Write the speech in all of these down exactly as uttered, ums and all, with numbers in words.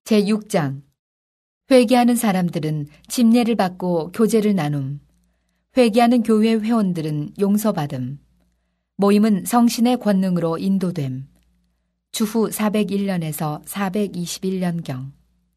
제육 장. 회개하는 사람들은 침례를 받고 교제를 나눔. 회개하는 교회 회원들은 용서받음. 모임은 성신의 권능으로 인도됨. 주후 사백일 년에서 사백이십일 년경.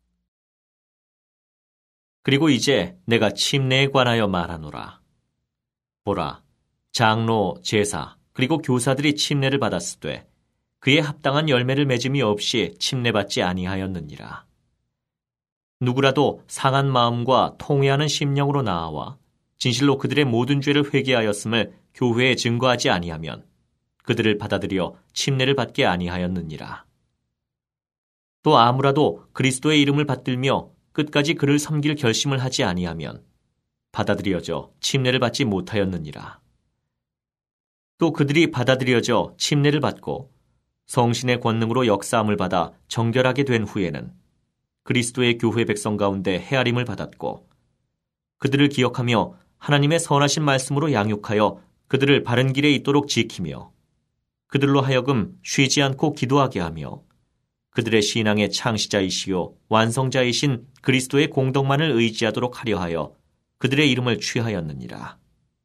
그리고 이제 내가 침례에 관하여 말하노라. 보라, 장로, 제사, 그리고 교사들이 침례를 받았으되 그에 합당한 열매를 맺음이 없이 침례받지 아니하였느니라. 누구라도 상한 마음과 통회하는 심령으로 나아와 진실로 그들의 모든 죄를 회개하였음을 교회에 증거하지 아니하면 그들을 받아들여 침례를 받게 아니하였느니라. 또 아무라도 그리스도의 이름을 받들며 끝까지 그를 섬길 결심을 하지 아니하면 받아들여져 침례를 받지 못하였느니라. 또 그들이 받아들여져 침례를 받고 성신의 권능으로 역사함을 받아 정결하게 된 후에는 그리스도의 교회 백성 가운데 헤아림을 받았고 그들을 기억하며 하나님의 선하신 말씀으로 양육하여 그들을 바른 길에 있도록 지키며 그들로 하여금 쉬지 않고 기도하게 하며 그들의 신앙의 창시자이시요 완성자이신 그리스도의 공덕만을 의지하도록 하려 하여 그들의 이름을 취하였느니라.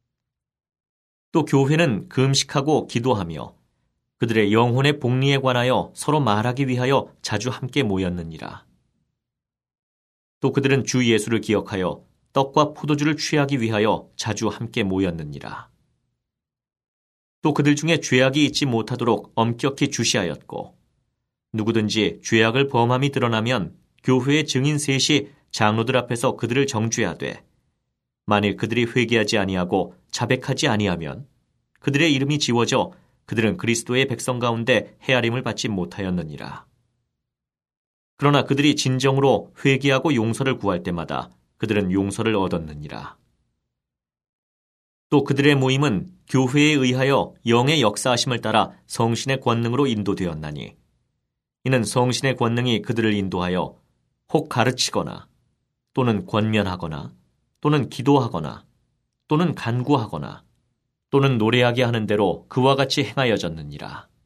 또 교회는 금식하고 기도하며 그들의 영혼의 복리에 관하여 서로 말하기 위하여 자주 함께 모였느니라. 또 그들은 주 예수를 기억하여 떡과 포도주를 취하기 위하여 자주 함께 모였느니라. 또 그들 중에 죄악이 있지 못하도록 엄격히 주시하였고 누구든지 죄악을 범함이 드러나면 교회의 증인 셋이 장로들 앞에서 그들을 정죄하되 만일 그들이 회개하지 아니하고 자백하지 아니하면 그들의 이름이 지워져 그들은 그리스도의 백성 가운데 헤아림을 받지 못하였느니라. 그러나 그들이 진정으로 회개하고 용서를 구할 때마다 그들은 용서를 얻었느니라. 또 그들의 모임은 교회에 의하여 영의 역사하심을 따라 성신의 권능으로 인도되었나니 이는 성신의 권능이 그들을 인도하여 혹 가르치거나 또는 권면하거나 또는 기도하거나 또는 간구하거나 또는 노래하게 하는 대로 그와 같이 행하여졌느니라.